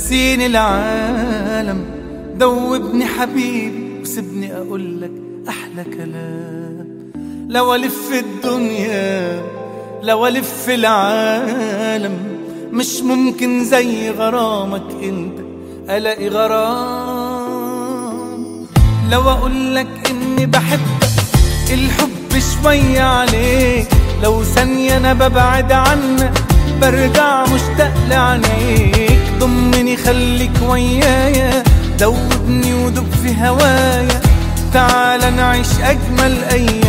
نسيني العالم، دوبني حبيبي وسيبني أقولك أحلى كلام. لو ألف الدنيا لو ألف العالم، مش ممكن زي غرامك انت ألاقي غرام. لو أقولك إني بحبك الحب شوية عليك، لو ثانية أنا ببعد عنك برجع مشتاق لعينيك. ضمني خليك ويايا، دوبني ودوب في هوايا، تعال نعيش أجمل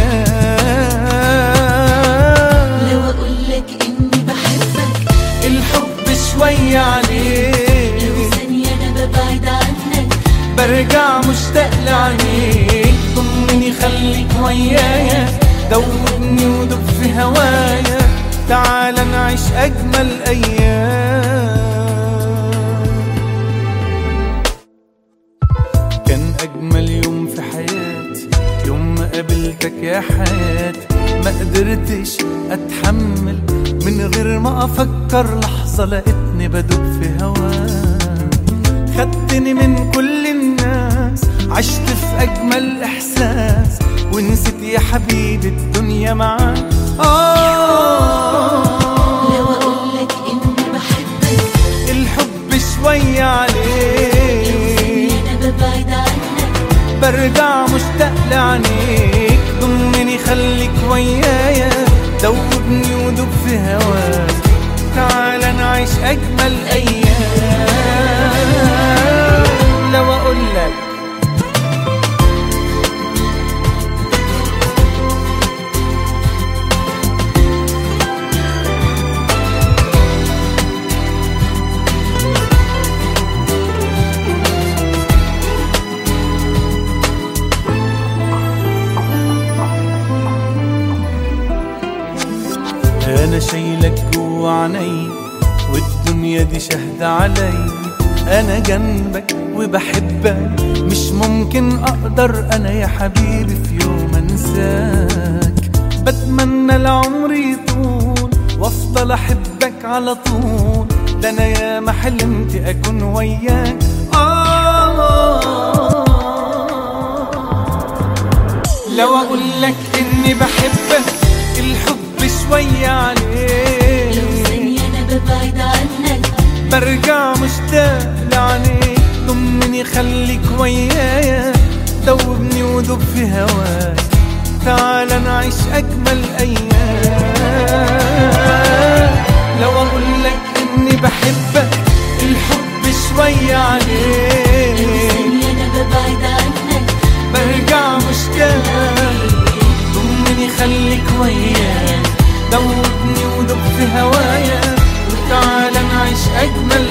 أيام. لو أقولك إني بحبك الحب شوية عليك، لو ثانية أنا ببعد عنك برجع مشتاق لعينيك. ضمني خليك ويايا، دوبني ودوب في هوايا، تعال نعيش أجمل أيام. كان أجمل يوم في حياتي يوم ما قابلتك يا حياتي. ما قدرتش أتحمل من غير ما أفكر لحظة، لقيتني بدوب في هواك. خدتني من كل الناس، عشت في أجمل إحساس، ونسيت يا حبيبي الدنيا معاك. لو أقولك إني بحبك الحب شوية عليك، لو ثانية أنا ببعد عنك برجع مشتاق لعينيك. ضمني خليك ويايا، دوبني ودوب في هواك، تعال نعيش أجمل أيام. لو أقولك أنا شايلك جوا عيني، والدنيا دي شاهدة علي. أنا جنبك وبحبك، مش ممكن أقدر أنا يا حبيبي في يوم أنساك. بتمنى العمر يطول وأفضل أحبك على طول، ده أنا يا ما حلمت أكون وياك. لو أقولك إني بحبك الحب شوية عليك، لو ثانية أنا ببعد عنك برجع مشتاق لعينيك. ضمني خليك ويايا، دوبني ودوب في هواك، تعال نعيش أجمل أيام. لو أقولك إني بحبك الحب شوية عليك، لو ثانية أنا ببعد عنك برجع مشتاق. ضمني خليك ويايا، دوبني ودوب في هوايا، وتعال نعيش أجمل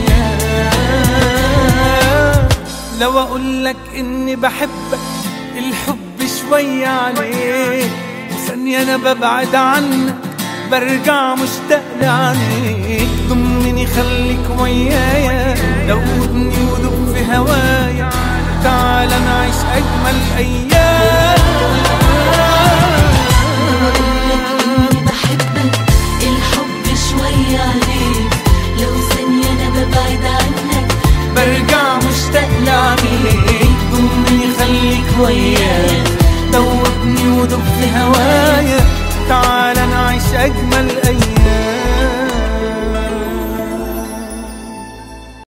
أيام. لو أقولك إني بحبك الحب شوية عليك، ثانية أنا ببعد عنك برجع مشتاق لعينيك. ضمني خليك ويايا، دوبني ودوب في هوايا، تعال نعيش أجمل أيام. برجع مشتاق لعينيك. ضمني خليك ويايا، دوبني ودوب في هوايا، تعال نعيش أجمل أيام.